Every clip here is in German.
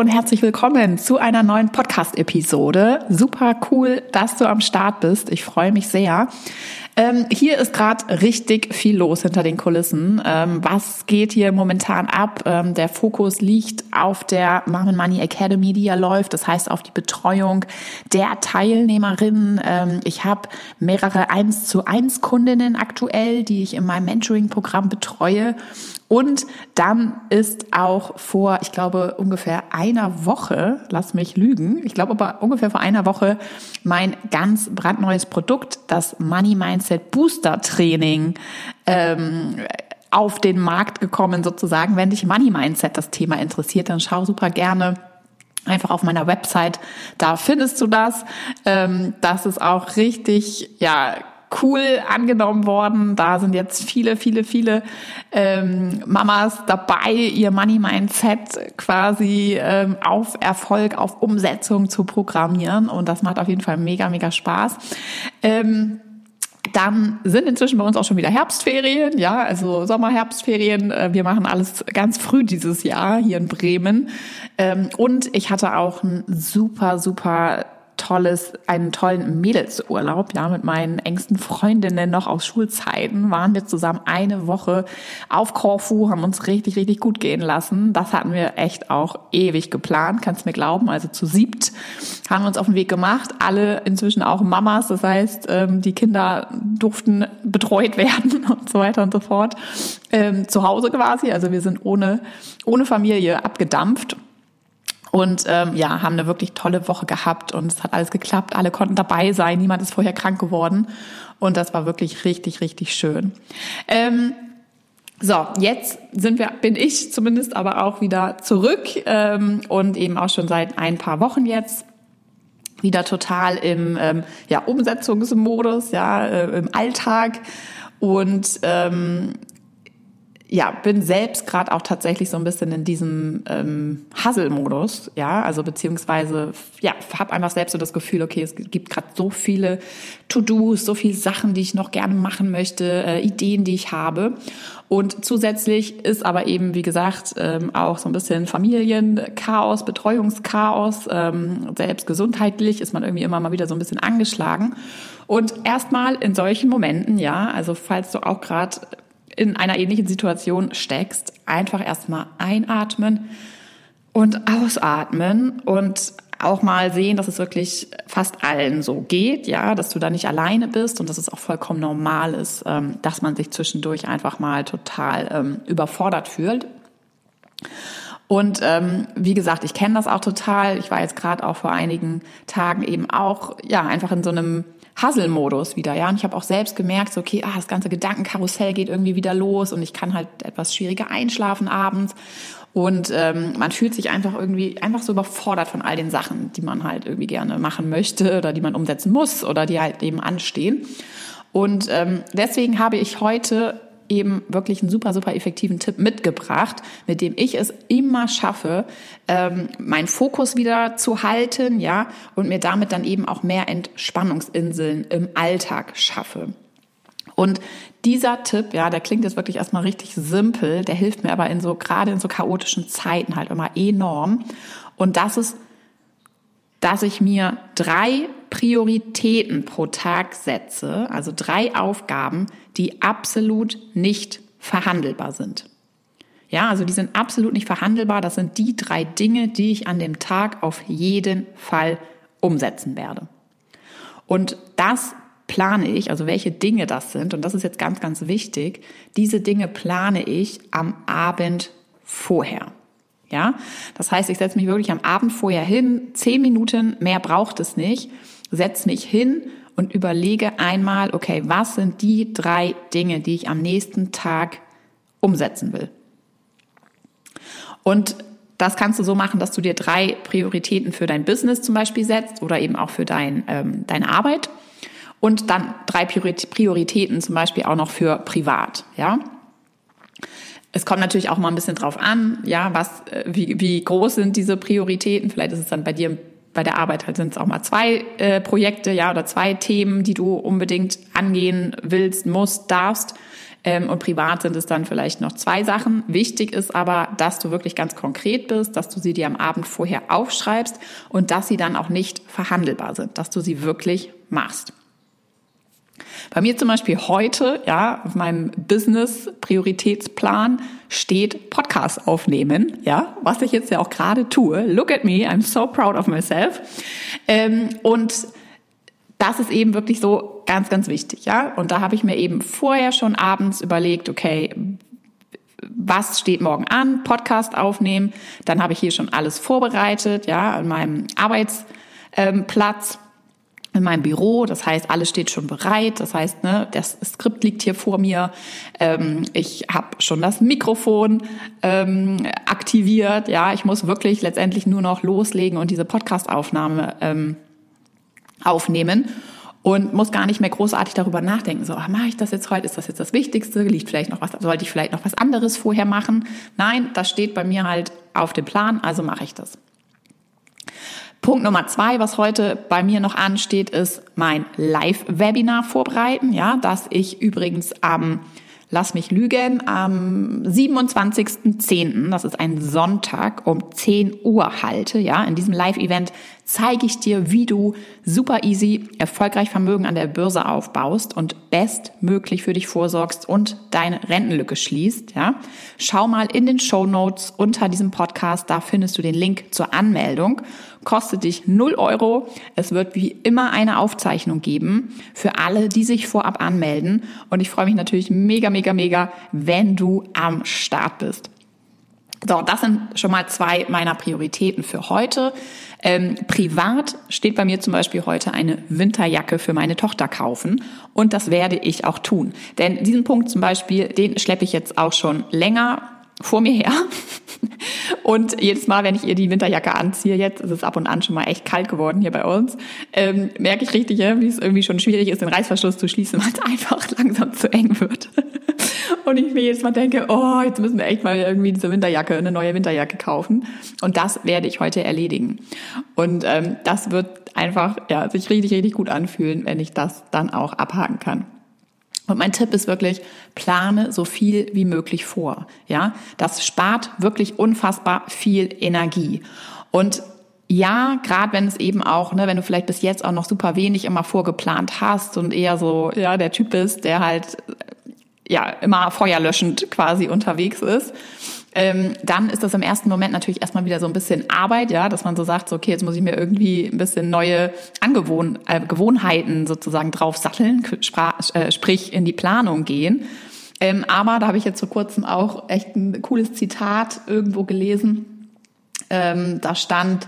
und herzlich willkommen zu einer neuen Podcast-Episode. Super cool, dass du am Start bist. Ich freue mich sehr. Hier ist gerade richtig viel los hinter den Kulissen. Was geht hier momentan ab? Der Fokus liegt auf der Mom and Money Academy, die ja läuft. Das heißt auf die Betreuung der Teilnehmerinnen. Ich habe mehrere 1:1 Kundinnen aktuell, die ich in meinem Mentoring-Programm betreue. Und dann ist auch vor, ich glaube, ungefähr einer Woche, lass mich lügen, ich glaube aber ungefähr vor einer Woche mein ganz brandneues Produkt, das Money Mindset Booster Training, auf den Markt gekommen sozusagen. Wenn dich Money Mindset das Thema interessiert, dann schau super gerne einfach auf meiner Website, da findest du das. Das ist auch richtig, cool angenommen worden. Da sind jetzt viele Mamas dabei, ihr Money Mindset quasi auf Erfolg, auf Umsetzung zu programmieren. Und das macht auf jeden Fall mega Spaß. Dann sind inzwischen bei uns auch schon wieder Herbstferien, also Sommer-Herbstferien. Wir machen alles ganz früh dieses Jahr hier in Bremen. Und ich hatte auch ein super einen tollen Mädelsurlaub, mit meinen engsten Freundinnen noch aus Schulzeiten waren wir zusammen eine Woche auf Korfu, haben uns richtig gut gehen lassen. Das hatten wir echt auch ewig geplant, kannst mir glauben. Also zu 7 haben wir uns auf den Weg gemacht, alle inzwischen auch Mamas, das heißt, die Kinder durften betreut werden und so weiter und so fort. Zu Hause quasi, also wir sind ohne Familie abgedampft. Und haben eine wirklich tolle Woche gehabt und es hat alles geklappt. Alle konnten dabei sein, niemand ist vorher krank geworden und das war wirklich richtig schön. Jetzt bin ich zumindest aber auch wieder zurück und eben auch schon seit ein paar Wochen jetzt wieder total im Umsetzungsmodus, im Alltag und bin selbst gerade auch tatsächlich so ein bisschen in diesem Hustle-Modus, also beziehungsweise habe einfach selbst so das Gefühl, okay, es gibt gerade so viele To-Dos, so viele Sachen, die ich noch gerne machen möchte, Ideen, die ich habe. Und zusätzlich ist aber eben, wie gesagt, auch so ein bisschen Familienchaos, Betreuungschaos, selbst gesundheitlich ist man irgendwie immer mal wieder so ein bisschen angeschlagen. Und erstmal in solchen Momenten, also falls du auch gerade in einer ähnlichen Situation steckst, einfach erstmal einatmen und ausatmen und auch mal sehen, dass es wirklich fast allen so geht, dass du da nicht alleine bist und dass es auch vollkommen normal ist, dass man sich zwischendurch einfach mal total überfordert fühlt. Und wie gesagt, ich kenne das auch total. Ich war jetzt gerade auch vor einigen Tagen eben auch einfach in so einem Hustle-Modus wieder, und ich habe auch selbst gemerkt, so, okay, das ganze Gedankenkarussell geht irgendwie wieder los und ich kann halt etwas schwieriger einschlafen abends und man fühlt sich einfach so überfordert von all den Sachen, die man halt irgendwie gerne machen möchte oder die man umsetzen muss oder die halt eben anstehen. Und deswegen habe ich heute eben wirklich einen super effektiven Tipp mitgebracht, mit dem ich es immer schaffe, meinen Fokus wieder zu halten, und mir damit dann eben auch mehr Entspannungsinseln im Alltag schaffe. Und dieser Tipp, der klingt jetzt wirklich erstmal richtig simpel, der hilft mir aber gerade in so chaotischen Zeiten halt immer enorm. Und das ist, dass ich mir 3 Prioritäten pro Tag setze, also 3 Aufgaben, die absolut nicht verhandelbar sind. Also die sind absolut nicht verhandelbar. Das sind die 3 Dinge, die ich an dem Tag auf jeden Fall umsetzen werde. Und das plane ich, also welche Dinge das sind, und das ist jetzt ganz wichtig, diese Dinge plane ich am Abend vorher. Das heißt, ich setze mich wirklich am Abend vorher hin, 10 Minuten, mehr braucht es nicht, setze mich hin und überlege einmal, okay, was sind die 3 Dinge, die ich am nächsten Tag umsetzen will? Und das kannst du so machen, dass du dir 3 Prioritäten für dein Business zum Beispiel setzt oder eben auch für deine Arbeit und dann 3 Prioritäten zum Beispiel auch noch für privat, Es kommt natürlich auch mal ein bisschen drauf an, wie groß sind diese Prioritäten. Vielleicht ist es dann bei dir bei der Arbeit halt sind es auch mal 2 Projekte, oder 2 Themen, die du unbedingt angehen willst, musst, darfst. Und privat sind es dann vielleicht noch 2 Sachen. Wichtig ist aber, dass du wirklich ganz konkret bist, dass du sie dir am Abend vorher aufschreibst und dass sie dann auch nicht verhandelbar sind, dass du sie wirklich machst. Bei mir zum Beispiel heute, ja, auf meinem Business-Prioritätsplan steht Podcast aufnehmen, ja, was ich jetzt ja auch gerade tue. Look at me, I'm so proud of myself. Und das ist eben wirklich so ganz, ganz wichtig, ja. Und da habe ich mir eben vorher schon abends überlegt, okay, was steht morgen an? Podcast aufnehmen. Dann habe ich hier schon alles vorbereitet, ja, an meinem Arbeitsplatz. In meinem Büro, das heißt, alles steht schon bereit, das heißt, ne, das Skript liegt hier vor mir, ich habe schon das Mikrofon aktiviert, ja, ich muss wirklich letztendlich nur noch loslegen und diese Podcast-Aufnahme aufnehmen und muss gar nicht mehr großartig darüber nachdenken, so, mache ich das jetzt heute, ist das jetzt das Wichtigste, liegt vielleicht noch was, sollte ich vielleicht noch was anderes vorher machen? Nein, das steht bei mir halt auf dem Plan, also mache ich das. Punkt Nummer 2, was heute bei mir noch ansteht, ist mein Live-Webinar vorbereiten, ja, das ich übrigens am 27.10., das ist ein Sonntag, um 10 Uhr halte, ja. In diesem Live-Event zeige ich dir, wie du super easy erfolgreich Vermögen an der Börse aufbaust und bestmöglich für dich vorsorgst und deine Rentenlücke schließt, ja. Schau mal in den Shownotes unter diesem Podcast, da findest du den Link zur Anmeldung. Kostet dich 0 €. Es wird wie immer eine Aufzeichnung geben für alle, die sich vorab anmelden. Und ich freue mich natürlich mega, mega, mega, wenn du am Start bist. So, das sind schon mal 2 meiner Prioritäten für heute. Privat steht bei mir zum Beispiel heute eine Winterjacke für meine Tochter kaufen. Und das werde ich auch tun. Denn diesen Punkt zum Beispiel, den schleppe ich jetzt auch schon länger vor mir her. Und jedes Mal, wenn ich ihr die Winterjacke anziehe, jetzt ist es ab und an schon mal echt kalt geworden hier bei uns, merke ich richtig, wie es irgendwie schon schwierig ist, den Reißverschluss zu schließen, weil es einfach langsam zu eng wird. Und ich mir jedes Mal denke, jetzt müssen wir echt mal irgendwie eine neue Winterjacke kaufen. Und das werde ich heute erledigen. Und das wird einfach sich richtig, richtig gut anfühlen, wenn ich das dann auch abhaken kann. Und mein Tipp ist wirklich, plane so viel wie möglich vor. Ja, das spart wirklich unfassbar viel Energie. Und ja, gerade wenn es eben auch, wenn du vielleicht bis jetzt auch noch super wenig immer vorgeplant hast und eher so, der Typ bist, der halt, immer feuerlöschend quasi unterwegs ist, dann ist das im ersten Moment natürlich erstmal wieder so ein bisschen Arbeit, dass man so sagt, so, okay, jetzt muss ich mir irgendwie ein bisschen neue Gewohnheiten sozusagen drauf satteln, sprich in die Planung gehen. Aber da habe ich jetzt vor kurzem auch echt ein cooles Zitat irgendwo gelesen. Da stand,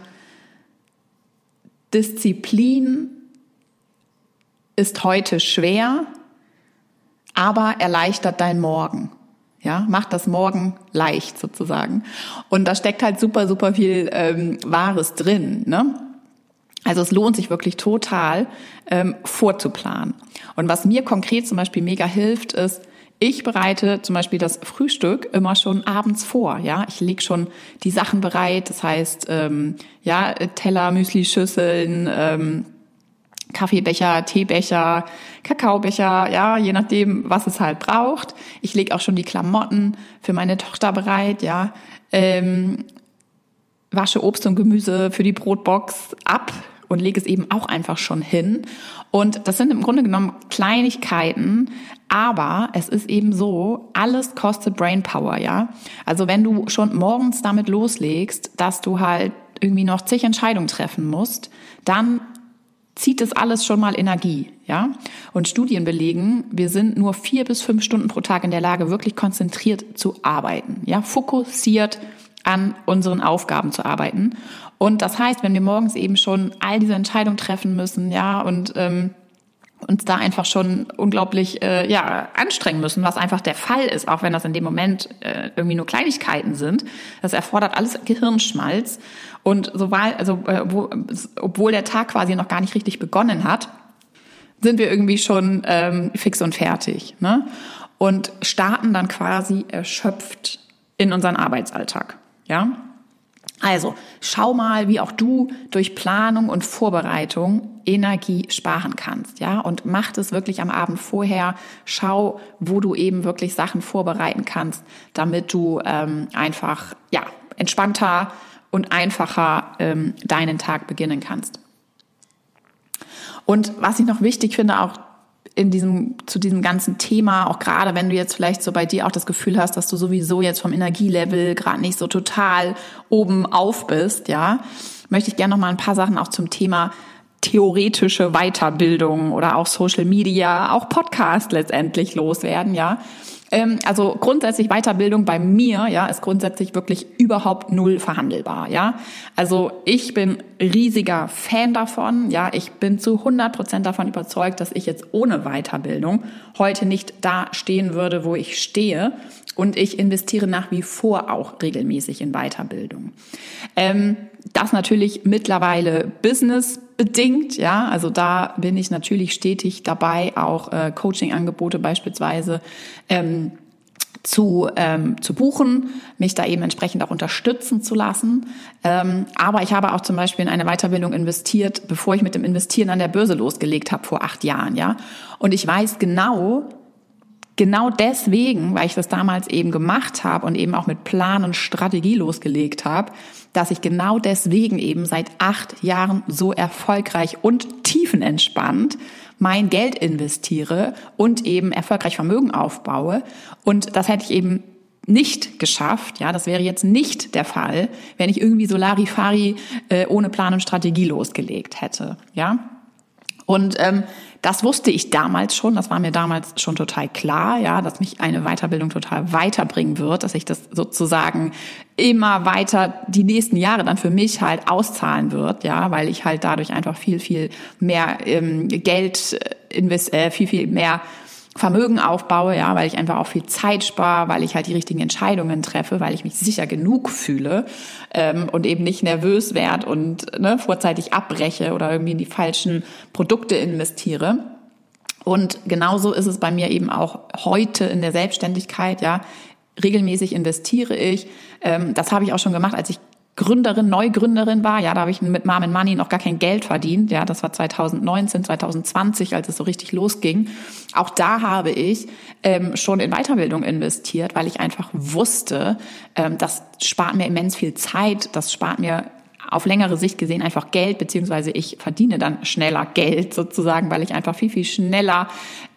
Disziplin ist heute schwer, aber erleichtert dein Morgen. Ja, macht das Morgen leicht sozusagen. Und da steckt halt super, super viel Wahres drin, ne? Also es lohnt sich wirklich total, vorzuplanen. Und was mir konkret zum Beispiel mega hilft, ist, ich bereite zum Beispiel das Frühstück immer schon abends vor. Ja, ich lege schon die Sachen bereit. Das heißt, Teller, Müsli-Schüsseln, Kaffeebecher, Teebecher, Kakaobecher, je nachdem, was es halt braucht. Ich lege auch schon die Klamotten für meine Tochter bereit, wasche Obst und Gemüse für die Brotbox ab und lege es eben auch einfach schon hin. Und das sind im Grunde genommen Kleinigkeiten, aber es ist eben so, alles kostet Brainpower, ja. Also wenn du schon morgens damit loslegst, dass du halt irgendwie noch zig Entscheidungen treffen musst, dann zieht es alles schon mal Energie, ja? Und Studien belegen, wir sind nur 4 bis 5 Stunden pro Tag in der Lage, wirklich konzentriert zu arbeiten, fokussiert an unseren Aufgaben zu arbeiten. Und das heißt, wenn wir morgens eben schon all diese Entscheidungen treffen müssen, und uns da einfach schon unglaublich anstrengen müssen, was einfach der Fall ist, auch wenn das in dem Moment irgendwie nur Kleinigkeiten sind. Das erfordert alles Gehirnschmalz. Und obwohl der Tag quasi noch gar nicht richtig begonnen hat, sind wir irgendwie schon fix und fertig, ne? Und starten dann quasi erschöpft in unseren Arbeitsalltag, ja. Also, schau mal, wie auch du durch Planung und Vorbereitung Energie sparen kannst, ja? Und mach das wirklich am Abend vorher. Schau, wo du eben wirklich Sachen vorbereiten kannst, damit du einfach, entspannter und einfacher deinen Tag beginnen kannst. Und was ich noch wichtig finde, auch zu diesem ganzen Thema, auch gerade wenn du jetzt vielleicht so bei dir auch das Gefühl hast, dass du sowieso jetzt vom Energielevel gerade nicht so total oben auf bist, ja, möchte ich gerne noch mal ein paar Sachen auch zum Thema theoretische Weiterbildung oder auch Social Media, auch Podcast letztendlich loswerden, ja. Also grundsätzlich Weiterbildung bei mir, ja, ist grundsätzlich wirklich überhaupt null verhandelbar, ja. Also ich bin riesiger Fan davon, ja. Ich bin zu 100% davon überzeugt, dass ich jetzt ohne Weiterbildung heute nicht da stehen würde, wo ich stehe. Und ich investiere nach wie vor auch regelmäßig in Weiterbildung. Das natürlich mittlerweile businessbedingt, ja, also da bin ich natürlich stetig dabei, auch Coaching-Angebote beispielsweise zu buchen, mich da eben entsprechend auch unterstützen zu lassen. Aber ich habe auch zum Beispiel in eine Weiterbildung investiert, bevor ich mit dem Investieren an der Börse losgelegt habe vor 8 Jahren, ja. Und ich weiß genau deswegen, weil ich das damals eben gemacht habe und eben auch mit Plan und Strategie losgelegt habe, dass ich genau deswegen eben seit 8 Jahren so erfolgreich und tiefenentspannt mein Geld investiere und eben erfolgreich Vermögen aufbaue. Und das hätte ich eben nicht geschafft, ja, das wäre jetzt nicht der Fall, wenn ich irgendwie so Larifari ohne Plan und Strategie losgelegt hätte, ja. Und das wusste ich damals schon, das war mir damals schon total klar, ja, dass mich eine Weiterbildung total weiterbringen wird, dass ich das sozusagen immer weiter die nächsten Jahre dann für mich halt auszahlen wird, ja, weil ich halt dadurch einfach viel, viel mehr Geld viel mehr Vermögen aufbaue, ja, weil ich einfach auch viel Zeit spare, weil ich halt die richtigen Entscheidungen treffe, weil ich mich sicher genug fühle und eben nicht nervös werde und vorzeitig abbreche oder irgendwie in die falschen Produkte investiere. Und genauso ist es bei mir eben auch heute in der Selbstständigkeit, ja, regelmäßig investiere ich. Das habe ich auch schon gemacht, als ich Neugründerin war, ja, da habe ich mit Mom & Money noch gar kein Geld verdient, ja, das war 2019, 2020, als es so richtig losging. Auch da habe ich schon in Weiterbildung investiert, weil ich einfach wusste, das spart mir immens viel Zeit, das spart mir auf längere Sicht gesehen einfach Geld, beziehungsweise ich verdiene dann schneller Geld sozusagen, weil ich einfach viel, viel schneller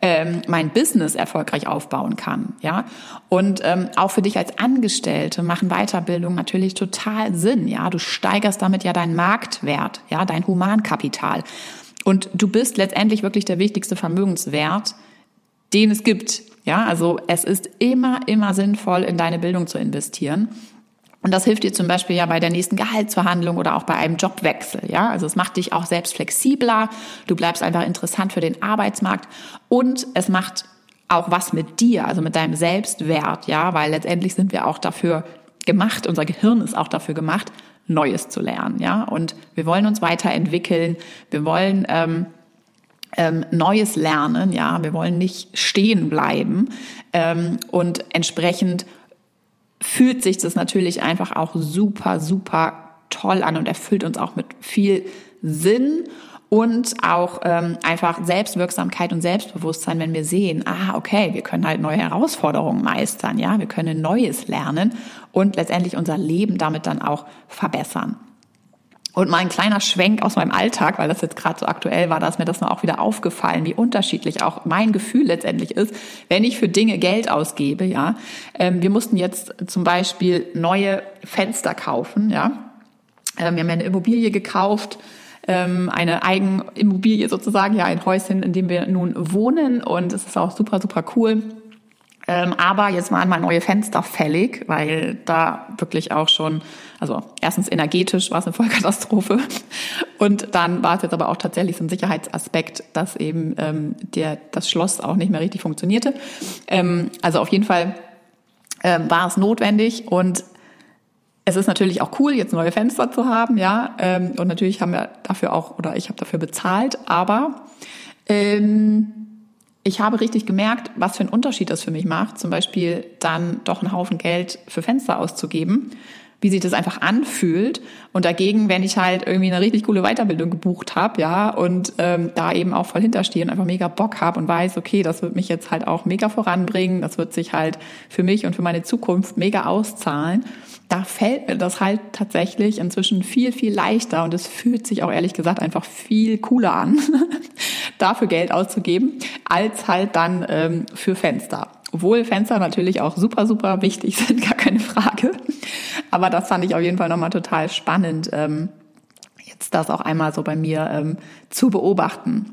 mein Business erfolgreich aufbauen kann, ja. Und auch für dich als Angestellte machen Weiterbildung natürlich total Sinn, ja. Du steigerst damit ja deinen Marktwert, ja, dein Humankapital. Und du bist letztendlich wirklich der wichtigste Vermögenswert, den es gibt, ja. Also es ist immer sinnvoll, in deine Bildung zu investieren. Und das hilft dir zum Beispiel ja bei der nächsten Gehaltsverhandlung oder auch bei einem Jobwechsel, ja. Also es macht dich auch selbst flexibler, du bleibst einfach interessant für den Arbeitsmarkt und es macht auch was mit dir, also mit deinem Selbstwert, ja, weil letztendlich sind wir auch dafür gemacht, unser Gehirn ist auch dafür gemacht, Neues zu lernen, ja. Und wir wollen uns weiterentwickeln, wir wollen Neues lernen, ja, wir wollen nicht stehen bleiben und entsprechend fühlt sich das natürlich einfach auch super, super toll an und erfüllt uns auch mit viel Sinn und auch einfach Selbstwirksamkeit und Selbstbewusstsein, wenn wir sehen, okay, wir können halt neue Herausforderungen meistern, ja, wir können Neues lernen und letztendlich unser Leben damit dann auch verbessern. Und mal ein kleiner Schwenk aus meinem Alltag, weil das jetzt gerade so aktuell war, da ist mir das noch auch wieder aufgefallen, wie unterschiedlich auch mein Gefühl letztendlich ist, wenn ich für Dinge Geld ausgebe, ja. Wir mussten jetzt zum Beispiel neue Fenster kaufen, ja. Wir haben ja eine Immobilie gekauft, eine Eigenimmobilie sozusagen, ja, ein Häuschen, in dem wir nun wohnen und es ist auch super, super cool. Aber jetzt waren mal neue Fenster fällig, weil da wirklich auch schon, also erstens energetisch war es eine Vollkatastrophe und dann war es jetzt aber auch tatsächlich so ein Sicherheitsaspekt, dass eben das Schloss auch nicht mehr richtig funktionierte. Also auf jeden Fall war es notwendig und es ist natürlich auch cool, jetzt neue Fenster zu haben, ja. Und natürlich haben wir dafür auch, oder ich habe dafür bezahlt, aber ich habe richtig gemerkt, was für einen Unterschied das für mich macht, zum Beispiel dann doch einen Haufen Geld für Fenster auszugeben, wie sich das einfach anfühlt. Und dagegen, wenn ich halt irgendwie eine richtig coole Weiterbildung gebucht habe, ja, und da eben auch voll hinterstehe und einfach mega Bock habe und weiß, okay, das wird mich jetzt halt auch mega voranbringen, das wird sich halt für mich und für meine Zukunft mega auszahlen, da fällt mir das halt tatsächlich inzwischen viel, viel leichter und es fühlt sich auch ehrlich gesagt einfach viel cooler an, dafür Geld auszugeben, als halt dann für Fenster. Obwohl Fenster natürlich auch super, super wichtig sind, gar keine Frage. Aber das fand ich auf jeden Fall nochmal total spannend, jetzt das auch einmal so bei mir zu beobachten.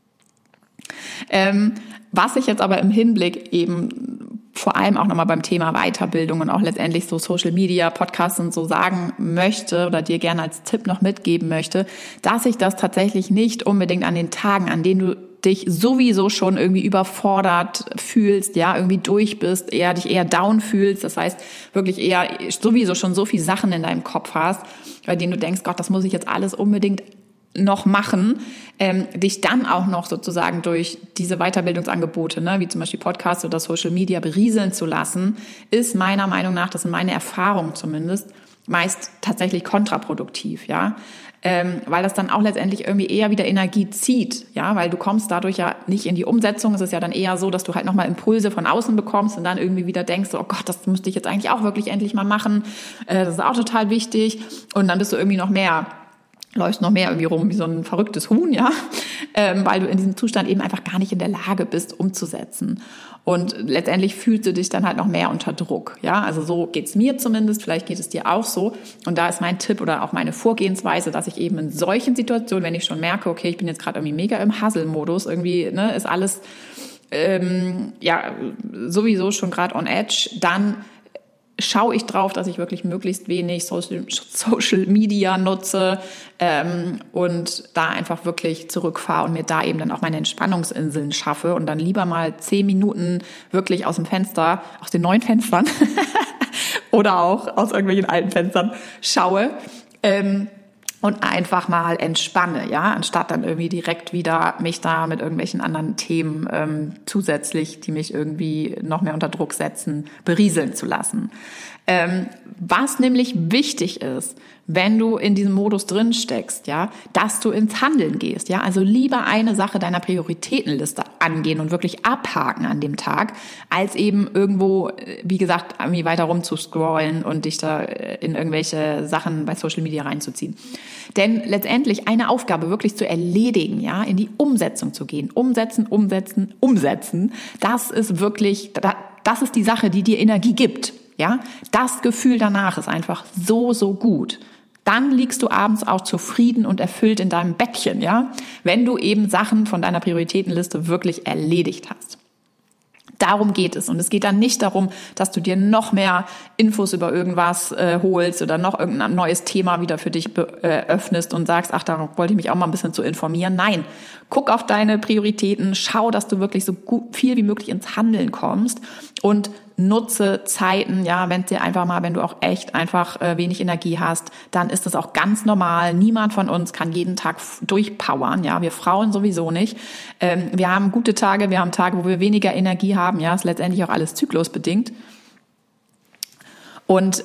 Was ich jetzt aber im Hinblick eben vor allem auch nochmal beim Thema Weiterbildung und auch letztendlich so Social Media, Podcasts und so sagen möchte oder dir gerne als Tipp noch mitgeben möchte, dass ich das tatsächlich nicht unbedingt an den Tagen, an denen du dich sowieso schon irgendwie überfordert fühlst, ja, irgendwie durch bist, dich eher down fühlst, das heißt wirklich eher sowieso schon so viele Sachen in deinem Kopf hast, bei denen du denkst, Gott, das muss ich jetzt alles unbedingt noch machen, dich dann auch noch sozusagen durch diese Weiterbildungsangebote, ne, wie zum Beispiel Podcasts oder Social Media berieseln zu lassen, ist meiner Meinung nach, das sind meine Erfahrungen zumindest, meist tatsächlich kontraproduktiv, ja, weil das dann auch letztendlich irgendwie eher wieder Energie zieht, ja, weil du kommst dadurch ja nicht in die Umsetzung. Es ist ja dann eher so, dass du halt nochmal Impulse von außen bekommst und dann irgendwie wieder denkst, oh Gott, das müsste ich jetzt eigentlich auch wirklich endlich mal machen. Das ist auch total wichtig. Und dann bist du irgendwie läufst noch mehr irgendwie rum wie so ein verrücktes Huhn, ja, weil du in diesem Zustand eben einfach gar nicht in der Lage bist, umzusetzen. Und letztendlich fühlst du dich dann halt noch mehr unter Druck, ja. Also so geht's mir zumindest, vielleicht geht es dir auch so. Und da ist mein Tipp oder auch meine Vorgehensweise, dass ich eben in solchen Situationen, wenn ich schon merke, okay, ich bin jetzt gerade irgendwie mega im Hustle-Modus, irgendwie, ne, ist alles sowieso schon gerade on edge, dann schaue ich drauf, dass ich wirklich möglichst wenig Social Media nutze und da einfach wirklich zurückfahre und mir da eben dann auch meine Entspannungsinseln schaffe und dann lieber mal 10 Minuten wirklich aus dem Fenster, aus den neuen Fenstern oder auch aus irgendwelchen alten Fenstern schaue und einfach mal entspanne, ja, anstatt dann irgendwie direkt wieder mich da mit irgendwelchen anderen Themen zusätzlich, die mich irgendwie noch mehr unter Druck setzen, berieseln zu lassen. Was nämlich wichtig ist, wenn du in diesem Modus drin steckst, ja, dass du ins Handeln gehst, ja, also lieber eine Sache deiner Prioritätenliste angehen und wirklich abhaken an dem Tag, als eben irgendwo, wie gesagt, irgendwie weiter rumzuscrollen und dich da in irgendwelche Sachen bei Social Media reinzuziehen. Denn letztendlich eine Aufgabe wirklich zu erledigen, ja, in die Umsetzung zu gehen, umsetzen, das ist wirklich, das ist die Sache, die dir Energie gibt. Ja, das Gefühl danach ist einfach so, so gut. Dann liegst du abends auch zufrieden und erfüllt in deinem Bettchen, ja, wenn du eben Sachen von deiner Prioritätenliste wirklich erledigt hast. Darum geht es. Und es geht dann nicht darum, dass du dir noch mehr Infos über irgendwas holst oder noch irgendein neues Thema wieder für dich öffnest und sagst, ach, da wollte ich mich auch mal ein bisschen zu informieren. Nein, guck auf deine Prioritäten, schau, dass du wirklich so viel wie möglich ins Handeln kommst und nutze Zeiten, ja, wenn du auch echt einfach wenig Energie hast, dann ist das auch ganz normal. Niemand von uns kann jeden Tag durchpowern, ja, wir Frauen sowieso nicht. Wir haben gute Tage, wir haben Tage, wo wir weniger Energie haben, ja, ist letztendlich auch alles zyklusbedingt. Und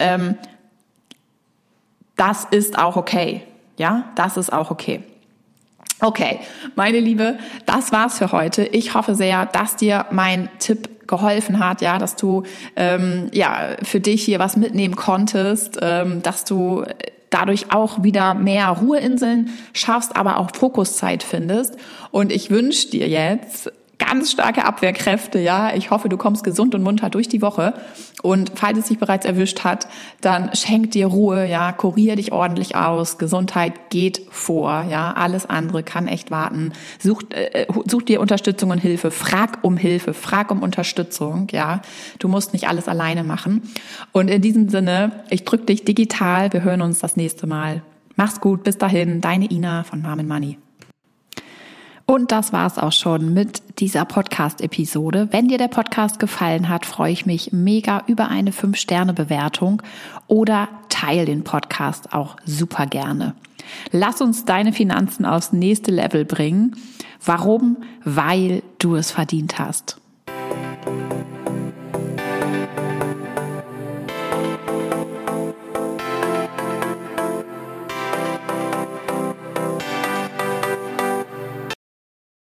das ist auch okay, ja, das ist auch okay. Okay, meine Liebe, das war's für heute. Ich hoffe sehr, dass dir mein Tipp geholfen hat, ja, dass du für dich hier was mitnehmen konntest, dass du dadurch auch wieder mehr Ruheinseln schaffst, aber auch Fokuszeit findest. Und ich wünsche dir jetzt ganz starke Abwehrkräfte, ja. Ich hoffe, du kommst gesund und munter durch die Woche. Und falls es dich bereits erwischt hat, dann schenk dir Ruhe, ja. Kurier dich ordentlich aus. Gesundheit geht vor, ja. Alles andere kann echt warten. Such dir Unterstützung und Hilfe. Frag um Unterstützung, ja. Du musst nicht alles alleine machen. Und in diesem Sinne, ich drück dich digital. Wir hören uns das nächste Mal. Mach's gut. Bis dahin. Deine Ina von Mom & Money. Und das war's auch schon mit dieser Podcast-Episode. Wenn dir der Podcast gefallen hat, freue ich mich mega über eine 5-Sterne-Bewertung oder teile den Podcast auch super gerne. Lass uns deine Finanzen aufs nächste Level bringen. Warum? Weil du es verdient hast.